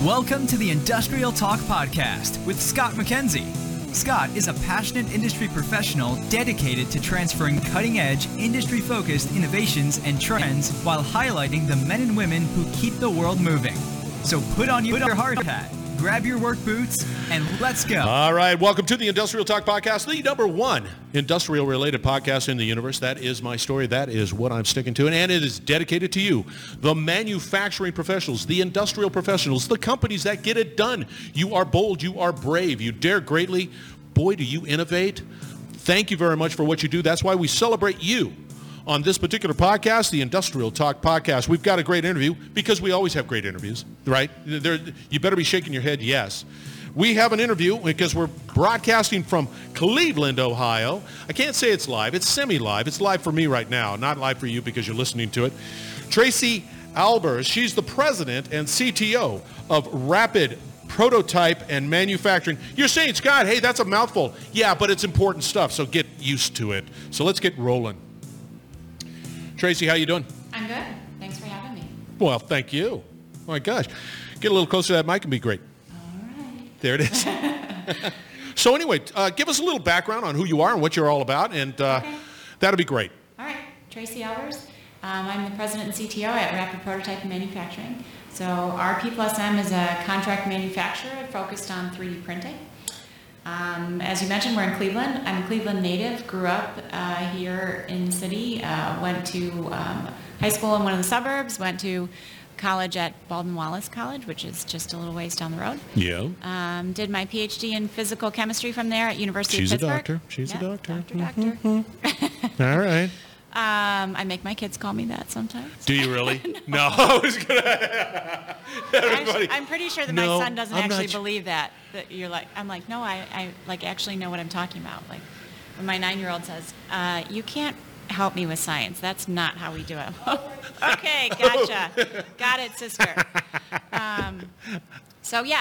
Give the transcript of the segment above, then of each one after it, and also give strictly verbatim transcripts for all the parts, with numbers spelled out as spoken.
Welcome to the Industrial Talk Podcast with Scott McKenzie. Scott is a passionate industry professional dedicated to transferring cutting-edge, industry-focused innovations and trends while highlighting the men and women who keep the world moving. So put on your hard hat, grab your work boots, and let's go. All right, welcome to the Industrial Talk Podcast, the number one industrial-related podcast in the universe. That is my story. That is what I'm sticking to, and it is dedicated to you, the manufacturing professionals, the industrial professionals, the companies that get it done. You are bold. You are brave. You dare greatly. Boy, do you innovate. Thank you very much for what you do. That's why we celebrate you on this particular podcast, the Industrial Talk Podcast. We've got a great interview because we always have great interviews, right? There, you better be shaking your head, yes. We have an interview because we're broadcasting from Cleveland, Ohio. I can't say it's live. It's semi-live. It's live for me right now, not live for you because you're listening to it. Tracy Albers, she's the president and C T O of Rapid Prototype and Manufacturing. You're saying, Scott, hey, that's a mouthful. Yeah, but it's important stuff, so get used to it. So let's get rolling. Tracy, how you doing? I'm good. Thanks for having me. Well, thank you. Oh my gosh. Get a little closer to that mic and be great. All right. There it is. So anyway, uh, give us a little background on who you are and what you're all about, and uh, Okay. that'll be great. All right. Tracy Albers. Um, I'm the president and C T O at Rapid Prototype and Manufacturing. So R P plus M is a contract manufacturer focused on three D printing. Um, as you mentioned, we're in Cleveland. I'm a Cleveland native, grew up uh, here in the city, uh, went to um, high school in one of the suburbs, went to college at Baldwin Wallace College, which is just a little ways down the road. Yeah. Um, did my P H D in physical chemistry from there at University She's of a Pittsburgh. doctor. She's Yeah, a doctor. Doctor, doctor. All right. Um, I make my kids call me that sometimes. Do you really? no. I was going to. Actually, I'm pretty sure that No, my son doesn't I'm not actually su- believe that. That you're like, I'm like, no, I, I like actually know what I'm talking about. Like, when my nine-year-old says, uh, "You can't help me with science. That's not how we do it." Okay, gotcha. Got it, sister. Um, so yeah,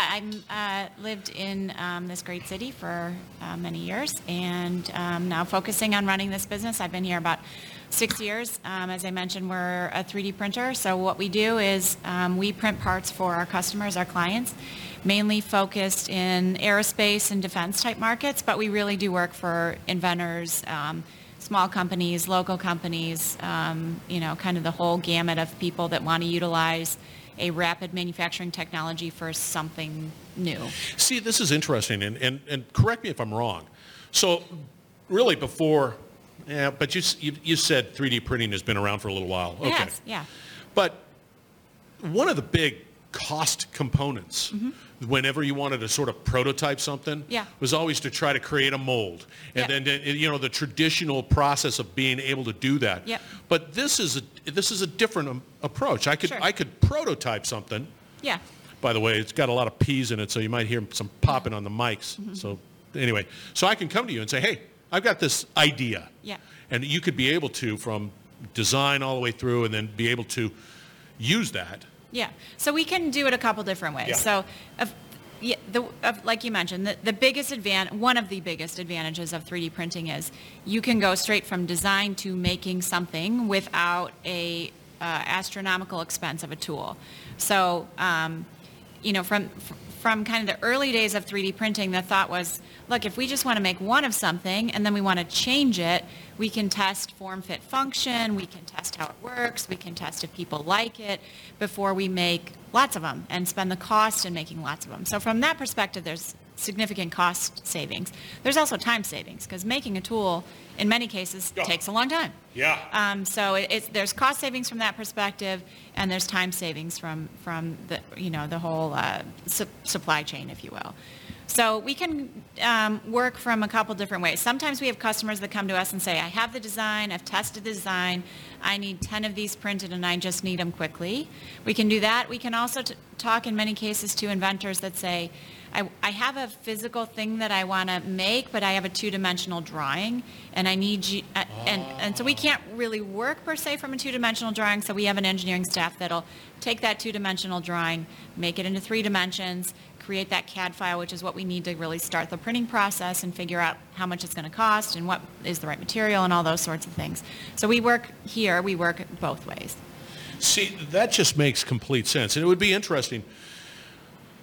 I uh, lived in um, this great city for uh, many years, and um, now focusing on running this business. I've been here about six years. Um, as I mentioned, we're a three D printer. So what we do is um, we print parts for our customers, our clients, mainly focused in aerospace and defense type markets, but we really do work for inventors, um, small companies, local companies, um, you know, kind of the whole gamut of people that want to utilize a rapid manufacturing technology for something new. See, this is interesting, and, and, and correct me if I'm wrong. So really before, yeah, but you, you, you said three D printing has been around for a little while. Okay. Yes, yeah. But one of the big cost components Mm-hmm. whenever you wanted to sort of prototype something Yeah. was always to try to create a mold. And Yeah. then, you know, the traditional process of being able to do that. Yep. But this is a, this is a different um, approach. I could, Sure. I could prototype something. Yeah. By the way, it's got a lot of P's in it, so you might hear some popping on the mics. Mm-hmm. So anyway, so I can come to you and say, hey, I've got this idea. Yeah. And you could be able to, from design all the way through, and then be able to use that. Yeah, so we can do it a couple different ways. Yeah. So, of, yeah, the, of, like you mentioned, the, the biggest advan- one of the biggest advantages of three D printing is you can go straight from design to making something without a uh, astronomical expense of a tool. So, um, you know, from from kind of the early days of three D printing, the thought was, look, if we just want to make one of something and then we want to change it, we can test form, fit, function, we can test how it works, we can test if people like it before we make lots of them and spend the cost in making lots of them. So from that perspective, there's significant cost savings. There's also time savings because making a tool in many cases Yeah. takes a long time. Yeah. Um, so it, it's, there's cost savings from that perspective, and there's time savings from from the you know the whole uh, su- supply chain, if you will. So we can um, work from a couple different ways. Sometimes we have customers that come to us and say, I have the design, I've tested the design, I need ten of these printed and I just need them quickly. We can do that. We can also t- talk in many cases to inventors that say, I, I have a physical thing that I want to make, but I have a two-dimensional drawing, and I need you, uh, and, and so we can't really work per se from a two-dimensional drawing, so we have an engineering staff that'll take that two-dimensional drawing, make it into three dimensions, create that C A D file, which is what we need to really start the printing process and figure out how much it's going to cost and what is the right material and all those sorts of things. So we work here, we work both ways. See, that just makes complete sense. And it would be interesting.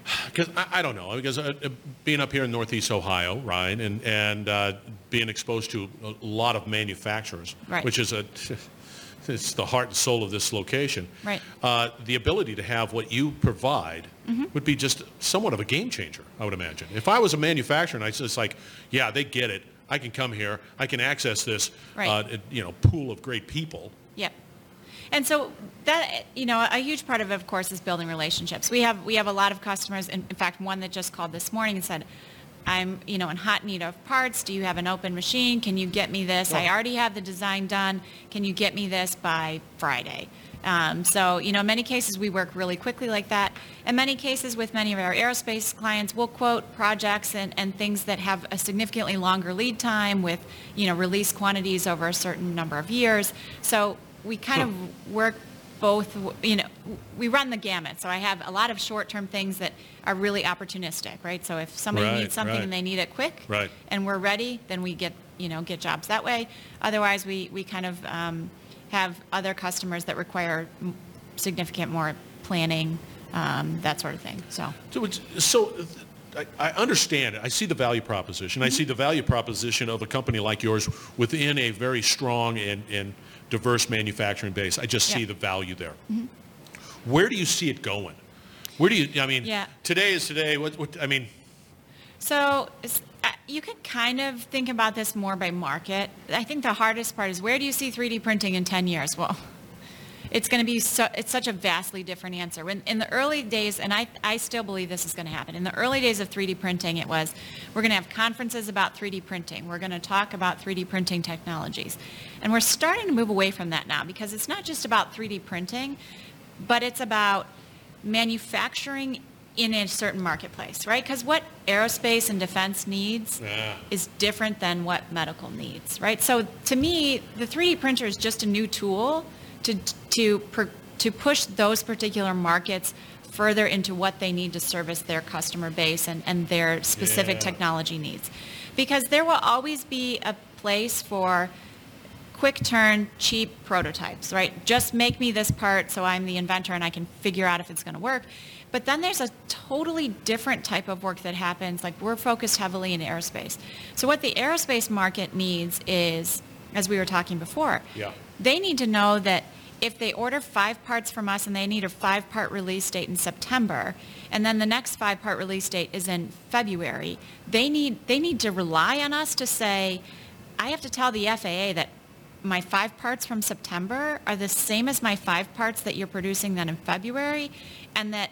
Because I, I don't know, because uh, being up here in Northeast Ohio, right, and and uh, being exposed to a lot of manufacturers, Right. which is a it's the heart and soul of this location. Right. Uh, the ability to have what you provide Mm-hmm. would be just somewhat of a game changer, I would imagine. If I was a manufacturer and I was just like, yeah, they get it. I can come here. I can access this, Right. uh, you know, pool of great people. Yep. And so that, you know, a huge part of it, of course, is building relationships. We have we have a lot of customers, in, in fact, one that just called this morning and said, I'm, you know, in hot need of parts. Do you have an open machine? Can you get me this? I Wow. already have the design done. Can you get me this by Friday? Um, so, you know, in many cases we work really quickly like that. In many cases with many of our aerospace clients, we'll quote projects and, and things that have a significantly longer lead time with, you know, release quantities over a certain number of years. So we kind Huh. of work both, you know, we run the gamut. So I have a lot of short-term things that are really opportunistic, right? So if somebody Right, needs something right. and they need it quick, Right. and we're ready, then we get, you know, get jobs that way. Otherwise, we, we kind of um, have other customers that require m- significant more planning, um, that sort of thing. So, So, it's, so I, I understand it. I see the value proposition. I see the value proposition of a company like yours within a very strong and, and diverse manufacturing base. I just see Yeah. the value there. Where do you see it going? Where do you, I mean, Yeah. today is today. What, what, I mean, So it's- uh, you can kind of think about this more by market. I think the hardest part is, where do you see three D printing in ten years? Well, it's going to be so, it's such a vastly different answer. When, in the early days, and I, I still believe this is going to happen, in the early days of three D printing, it was, we're going to have conferences about three D printing. We're going to talk about three D printing technologies. And we're starting to move away from that now, because it's not just about three D printing, but it's about manufacturing in a certain marketplace, right? Because what aerospace and defense needs Yeah. is different than what medical needs, right? So to me, the three D printer is just a new tool to to per, to push those particular markets further into what they need to service their customer base and, and their specific Yeah. technology needs. Because there will always be a place for quick turn, cheap prototypes, right? Just make me this part so I'm the inventor and I can figure out if it's going to work. But then there's a totally different type of work that happens. Like, we're focused heavily in aerospace. So what the aerospace market needs is, as we were talking before, Yeah. they need to know that if they order five parts from us and they need a five-part release date in September, and then the next five-part release date is in February, they need they need to rely on us to say, I have to tell the F A A that my five parts from September are the same as my five parts that you're producing then in February, and that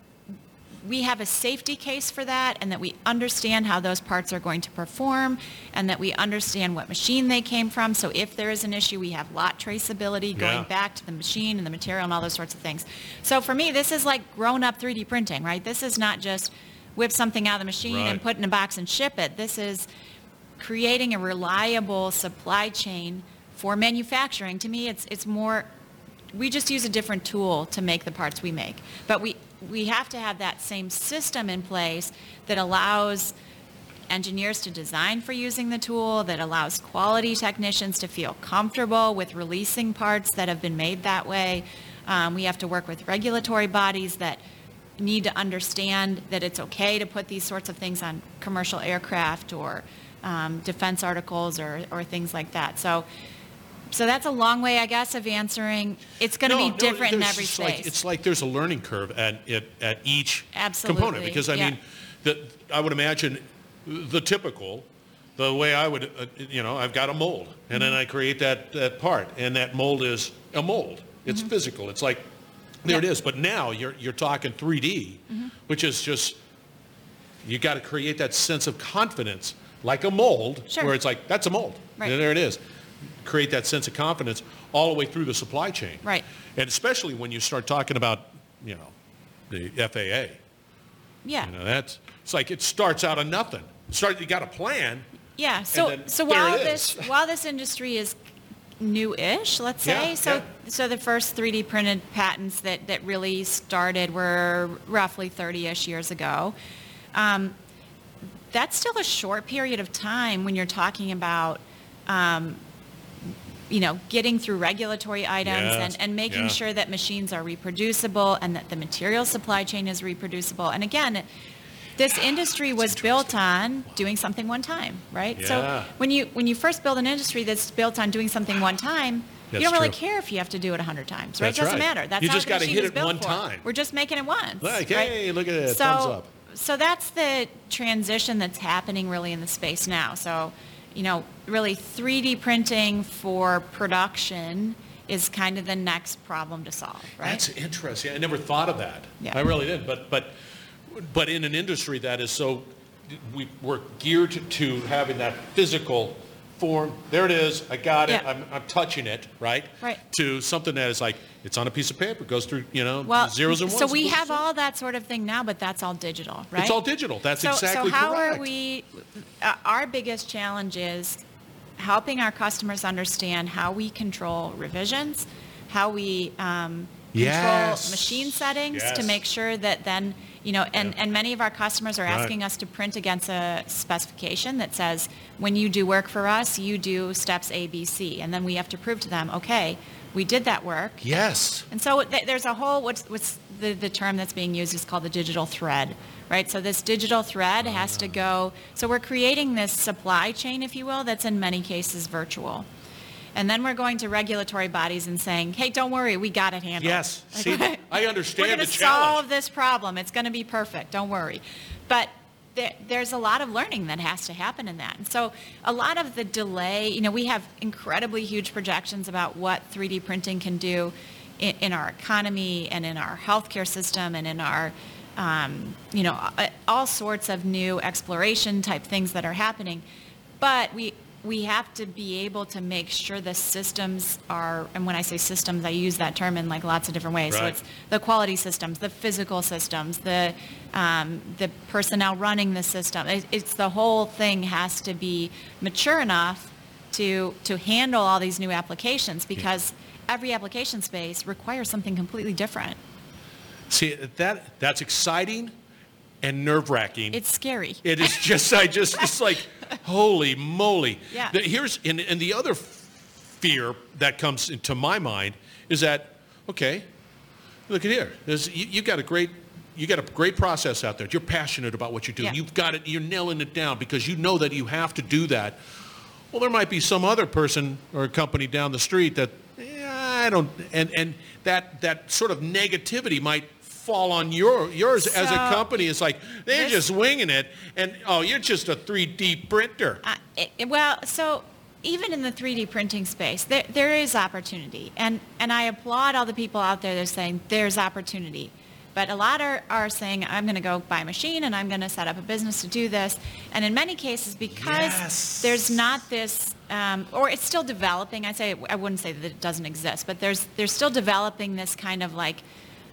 we have a safety case for that, and that we understand how those parts are going to perform, and that we understand what machine they came from. So if there is an issue, we have lot traceability going Yeah. back to the machine and the material and all those sorts of things. So for me, this is like grown-up three D printing, right? This is not just whip something out of the machine and Right. put it in a box and ship it. This is creating a reliable supply chain for manufacturing. To me, it's it's more, we just use a different tool to make the parts we make. But we, we have to have that same system in place that allows engineers to design for using the tool, that allows quality technicians to feel comfortable with releasing parts that have been made that way. Um, we have to work with regulatory bodies that need to understand that it's okay to put these sorts of things on commercial aircraft or um, defense articles or, or things like that. So So that's a long way, I guess, of answering. It's going to No, be no, different in there's every just space. Like, it's like there's a learning curve at at, at each Absolutely, component. Because I yeah. mean, the, I would imagine the typical, the way I would, uh, you know, I've got a mold, and Mm-hmm. then I create that, that part, and that mold is a mold. It's physical. It's like, there it Mm-hmm. Yep. is. But now you're you're talking three D, Mm-hmm. which is just, you got to create that sense of confidence, like a mold, Sure. where it's like, that's a mold. Right. And there it is. Create that sense of confidence all the way through the supply chain. Right. And especially when you start talking about, you know, the F A A. Yeah. You know, that's, it's like it starts out of nothing. Start, you got a plan. Yeah. So then so there while it this is. while this industry is new-ish, let's say, Yeah, so yeah. so the first three D printed patents that that really started were roughly thirty-ish years ago. Um, that's still a short period of time when you're talking about um, you know, getting through regulatory items Yes. and, and making Yeah. sure that machines are reproducible and that the material supply chain is reproducible. And again, this industry was built on doing something one time, right? Yeah. So when you when you first build an industry that's built on doing something one time, That's you don't really true. care if you have to do it a hundred times, right? That's It doesn't right. matter. That's You how just the gotta machine hit is it built one for. time. We're just making it once. Like, right? hey, look at that, so, thumbs up. So that's the transition that's happening really in the space now. So, you know, really three D printing for production is kind of the next problem to solve, right? That's interesting. I never thought of that. Yeah. I really did. But but but in an industry that is so, we we're geared to, to having that physical form. There it is. I got it. Yeah. I'm, I'm touching it. Right. Right. To something that is like it's on a piece of paper. Goes through you know Well, zeros and ones. so we Boom, have boom. all that sort of thing now, but that's all digital, right? It's all digital. That's so, exactly so how correct. are we, uh, our biggest challenge is helping our customers understand how we control revisions, how we um, control Yes. machine settings to Yes. make sure that then, you know, and, Yeah. and many of our customers are Right. asking us to print against a specification that says, when you do work for us, you do steps A, B, C. And then we have to prove to them, okay, we did that work. Yes. And so th- there's a whole, what's, what's the, the term that's being used is called the digital thread, right? So this digital thread has to go, so we're creating this supply chain, if you will, that's in many cases virtual. And then we're going to regulatory bodies and saying, hey, don't worry, we got it handled. Yes. Like, See, we're- I understand We're the going to challenge. solve this problem. It's going to be perfect. Don't worry. But there, there's a lot of learning that has to happen in that. And so a lot of the delay, you know, we have incredibly huge projections about what three D printing can do in, in our economy and in our healthcare system and in our, um, you know, all sorts of new exploration type things that are happening. But we we have to be able to make sure the systems are, and when I say systems, I use that term in like lots of different ways. So Right. it's the quality systems, the physical systems, the um, the personnel running the system. It, it's the whole thing has to be mature enough to to handle all these new applications because every application space requires something completely different. See that that's exciting and nerve-wracking. It's scary. It is just, I just, it's like, holy moly. Yeah. The- Here's, and, and the other fear that comes into my mind is that, okay, look at here. There's, you, you got a great, you got a great process out there. You're passionate about what you do. Yeah. You've got it, you're nailing it down because you know that you have to do that. Well, there might be some other person or company down the street that, yeah, I don't, and, and that, that sort of negativity might fall on your yours as a So, company. It's like they're this- just winging it, and oh, you're just a three D printer. Uh, it, well, so even in the three D printing space, there, there is opportunity. And, and I applaud all the people out there that are saying there's opportunity. But a lot are, are saying, I'm going to go buy a machine and I'm going to set up a business to do this. And in many cases, because Yes. there's not this, um, or it's still developing, I say, I wouldn't say that it doesn't exist, but there's, there's still developing this kind of like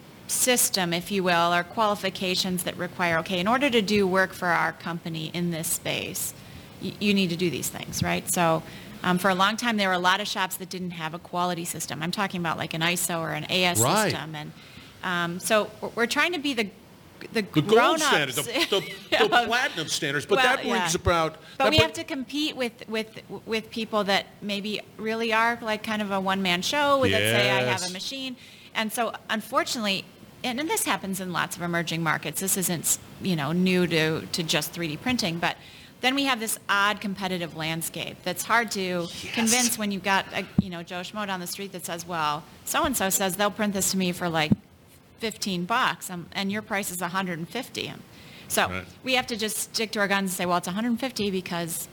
system, if you will, or qualifications that require, okay, in order to do work for our company in this space, you, you need to do these things, right? So um, for a long time, there were a lot of shops that didn't have a quality system. I'm talking about like an I S O or an A S Right. system. And um, so we're- we're trying to be the the, The gold grown-ups. standard, the, the, Yeah. the platinum standards, but Well, that brings yeah. about. But that we bring- have to compete with, with, with people that maybe really are like kind of a one-man show that say, I have Yes. a machine. And so unfortunately, and, and this happens in lots of emerging markets. This isn't, you know, new to, to just three D printing, but then we have this odd competitive landscape that's hard to convince when you've got, a, you know, Joe Schmo down the street that says, well, so-and-so says they'll print this to me for like fifteen bucks, um, and your price is one hundred fifty. So Right. we have to just stick to our guns and say, well, it's one hundred fifty because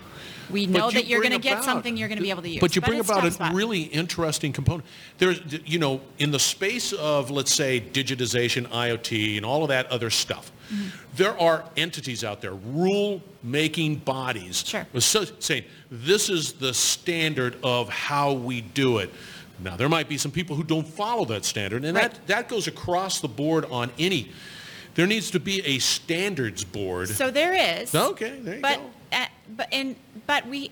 we know But you that you're going to bring get about- something you're going to be able to use. But you bring it's about tough a spot. really interesting component. There's, you know, in the space of, let's say, digitization, I O T, and all of that other stuff, Mm-hmm. there are entities out there, rule-making bodies, Sure. so- saying this is the standard of how we do it. Now, there might be some people who don't follow that standard, and Right. that, that goes across the board on any. There needs to be a standards board. So there is. Okay, there you but, go. uh, but in but we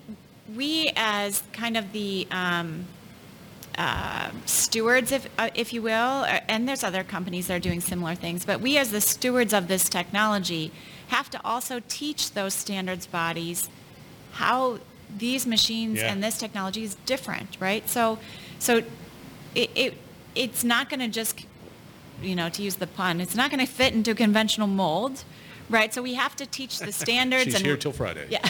we as kind of the um, uh, stewards, if uh, if you will, uh, and there's other companies that are doing similar things, but we as the stewards of this technology have to also teach those standards bodies how these machines Yeah. and this technology is different, right? So, so it, it it's not going to just, you know, to use the pun, it's not going to fit into a conventional mold, right? So we have to teach the standards. She's and here till Friday. Yeah.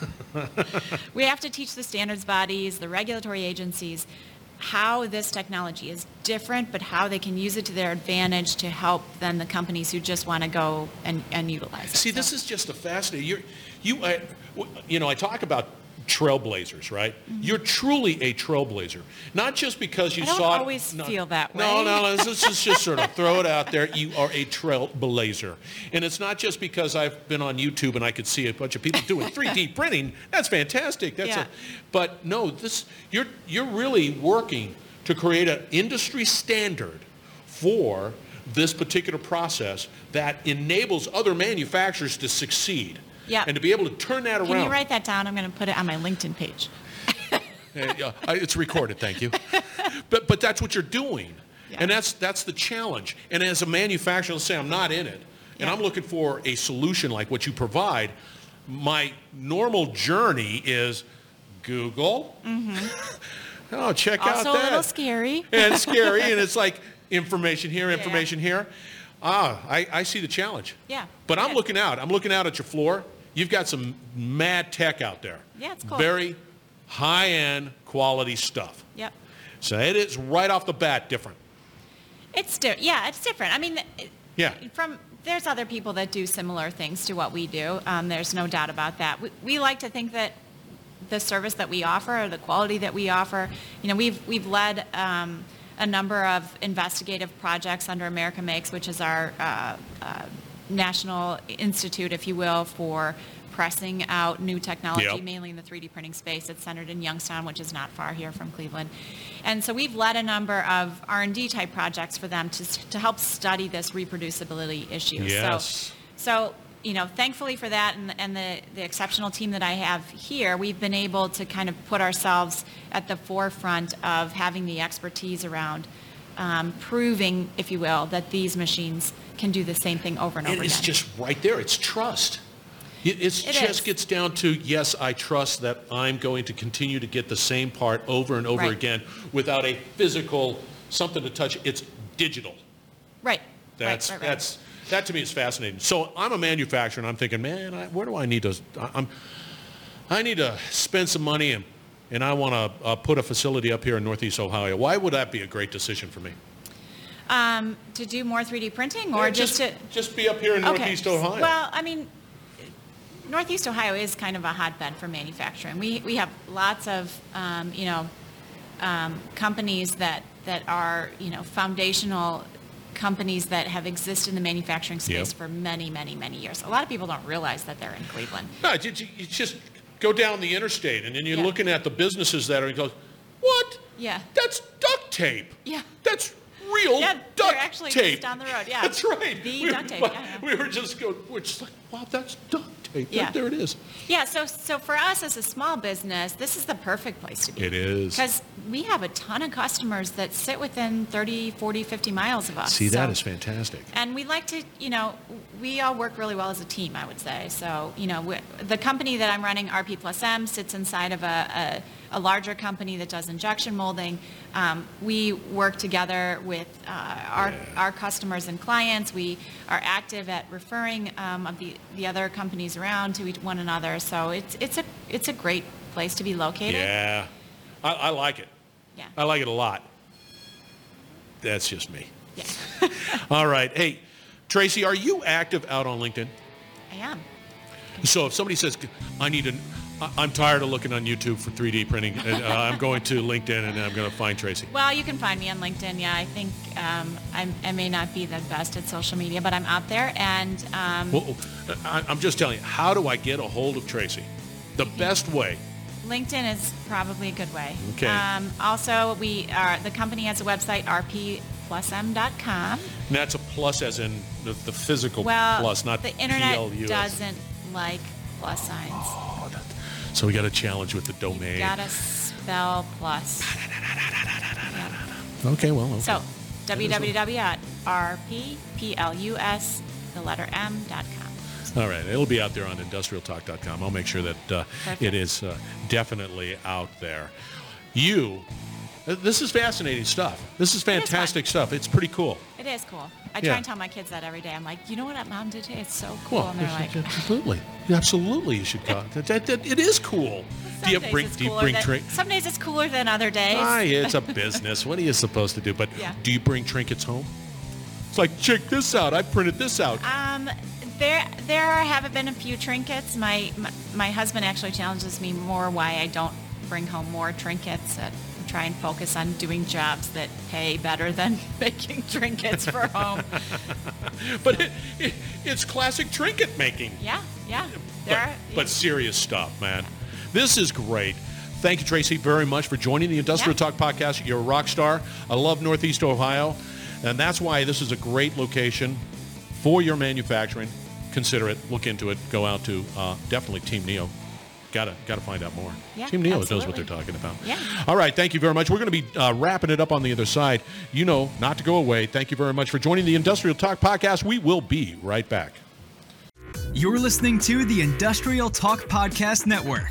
We have to teach the standards bodies, the regulatory agencies, how this technology is different, but how they can use it to their advantage to help then the companies who just want to go and, and utilize it. See, So- this is just a fascinating. You're, you, I, you know, I talk about trailblazers, right? Mm-hmm. You're truly a trailblazer, not just because you I don't saw. always no, feel that No, way. no, let's, let's just sort of throw it out there. You are a trailblazer, and it's not just because I've been on YouTube and I could see a bunch of people doing three D printing. That's fantastic. That's Yeah. a, but no, this you're you're really working to create an industry standard for this particular process that enables other manufacturers to succeed. Yeah. And to be able to turn that Can around. you write that down? I'm going to put it on my LinkedIn page. Uh, yeah, I- it's recorded, thank you. But but that's what you're doing. Yeah. And that's that's the challenge. And as a manufacturer, let's say I'm not in it, and Yeah. I'm looking for a solution like what you provide, my normal journey is Google. Oh, check out Also that. a little scary. And it's scary, and it's like information here, Yeah. information here. Ah, I, I see the challenge. Yeah. But I'm Good. looking out. I'm looking out at your floor. You've got some mad tech out there. Yeah, it's cool. Very high-end quality stuff. Yep. So it is right off the bat different. It's di- yeah, it's different. I mean, it- Yeah. from there's other people that do similar things to what we do. Um, there's no doubt about that. We, we like to think that the service that we offer, or the quality that we offer, you know, we've we've led um, a number of investigative projects under America Makes, which is our uh, uh, national institute, if you will, for pressing out new technology, Yep. mainly in the three D printing space. It's centered in Youngstown, which is not far here from Cleveland. And so we've led a number of R and D type projects for them to, to help study this reproducibility issue. Yes. So, so, you know, thankfully for that and, and the, the exceptional team that I have here, we've been able to kind of put ourselves at the forefront of having the expertise around um, proving, if you will, that these machines can do the same thing over and over And it's again. just right there. It's trust. It it's It just is. gets down to, yes, I trust that I'm going to continue to get the same part over and over Right. again without a physical something to touch. It's digital. Right. That's right, right, right. that's that to me is fascinating. So I'm a manufacturer, and I'm thinking, man, I, where do I need to? I- I'm I need to spend some money, and and I want to uh, put a facility up here in Northeast Ohio. Why would that be a great decision for me? Um, to do more three D printing or Yeah, just, to... just be up here in Northeast Ohio. Well, I mean, Northeast Ohio is kind of a hotbed for manufacturing. We we have lots of um, you know um, companies that that are you know foundational companies that have existed in the manufacturing space Yep. for many many many years. A lot of people don't realize that they're in Cleveland. No, you, you you just go down the interstate, and then you're Yeah. looking at the businesses that are. And you go, what? Yeah. That's duct tape. Yeah. That's real Yeah, duct they're actually just tape. down the road, yeah. That's right. The we, duct tape, were- yeah, yeah. We were just going. We're just like, wow, that's duct tape. Yeah. There, there it is. Yeah, so so for us as a small business, this is the perfect place to be. It is. Because we have a ton of customers that sit within thirty, forty, fifty miles of us. See, that So- is fantastic. And we like to, you know, we all work really well as a team, I would say. So, you know, we, the company that I'm running, R P Plus M, sits inside of a, a, a larger company that does injection molding. Um, we work together with uh, our, our customers and clients. We are active at referring um, of the, the other companies around to each, one another. So it's, it's, a, it's a great place to be located. Yeah, I, I like it. Yeah. I like it a lot. That's just me. Yeah. All right. Hey, Tracy, are you active out on LinkedIn? I am. So if somebody says, I need an, I- I'm tired of looking on YouTube for three D printing, and uh, I'm going to LinkedIn and I'm going to find Tracy. Well, you can find me on LinkedIn. Yeah, I think um, I'm, I may not be the best at social media, but I'm out there. And um, Well, I- I'm just telling you, how do I get a hold of Tracy? The best way. LinkedIn is probably a good way. Okay. Um, also, we are the company has a website, r p plus m dot com. And that's a plus as in the, the physical Well, plus, not the internet P L U S. doesn't like plus signs. Oh, that- so we got a challenge with the domain. You gotta spell plus. Yeah. Okay, well, okay. So, w w w dot r p plus the letter m dot com. All right. It'll be out there on industrial talk dot com. I'll make sure that uh, it is uh, definitely out there. You, this is fascinating stuff. This is fantastic stuff. It's pretty cool. It is cool. I Yeah. try and tell my kids that every day. I'm like, you know what Mom did today? It's so cool. Well, and they're like, absolutely. Absolutely, you should go. That, that, that, it is cool. some Do you days bring, it's do you cooler bring than- trinkets? Some days it's cooler than other days. Ah, it's a business. What are you supposed to do? But Yeah. do you bring trinkets home? It's like, check this out. I printed this out. Um, there, there have been a few trinkets. My, my my husband actually challenges me more why I don't bring home more trinkets. Uh, try and focus on doing jobs that pay better than making trinkets for home. But it, it, it's classic trinket making. Yeah, yeah. But, There are, but serious stuff, man. This is great. Thank you, Tracy, very much for joining the Industrial Yeah. Talk Podcast. You're a rock star. I love Northeast Ohio, and that's why this is a great location for your manufacturing. Consider it. Look into it. Go out to uh, definitely Team Neo. Gotta gotta find out more. Yeah, Team Neo knows what absolutely. they're talking about. Yeah. All right. Thank you very much. We're going to be uh, wrapping it up on the other side. You know not to go away. Thank you very much for joining the Industrial Talk Podcast. We will be right back. You're listening to the Industrial Talk Podcast Network.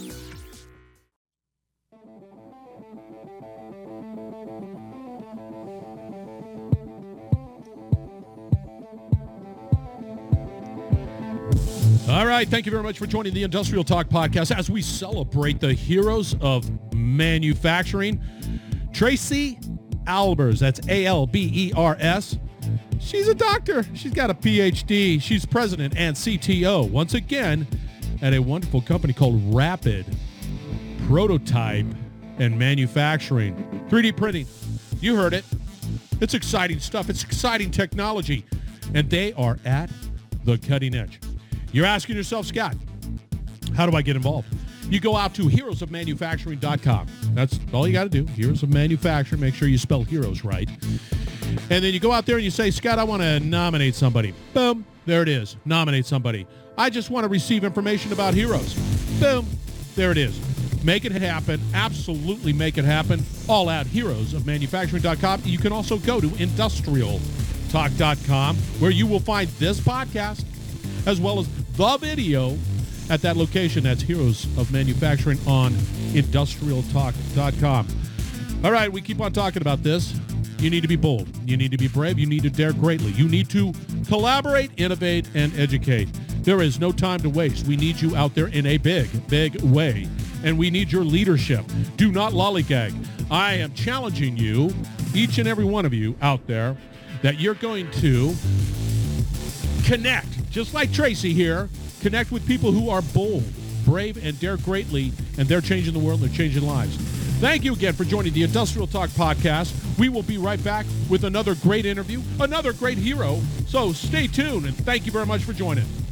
All right. Thank you very much for joining the Industrial Talk Podcast as we celebrate the heroes of manufacturing. Tracy Albers, that's A L B E R S. She's a doctor. She's got a P H D. She's president and C T O, once again, at a wonderful company called Rapid Prototype and Manufacturing. three D printing. You heard it. It's exciting stuff. It's exciting technology. And they are at the cutting edge. You're asking yourself, Scott, how do I get involved? You go out to heroes of manufacturing dot com. That's all you got to do. Heroes of Manufacturing. Make sure you spell heroes right. And then you go out there and you say, Scott, I want to nominate somebody. Boom. There it is. Nominate somebody. I just want to receive information about heroes. Boom. There it is. Make it happen. Absolutely make it happen. All at heroes of manufacturing dot com. You can also go to industrial talk dot com where you will find this podcast as well as the video at that location. That's Heroes of Manufacturing on industrial talk dot com. All right, we keep on talking about this. You need to be bold. You need to be brave. You need to dare greatly. You need to collaborate, innovate, and educate. There is no time to waste. We need you out there in a big, big way. And we need your leadership. Do not lollygag. I am challenging you, each and every one of you out there, that you're going to connect, just like Tracy here, connect with people who are bold, brave, and dare greatly, and they're changing the world, they're changing lives. Thank you again for joining the Industrial Talk Podcast. We will be right back with another great interview, another great hero. So stay tuned, and thank you very much for joining.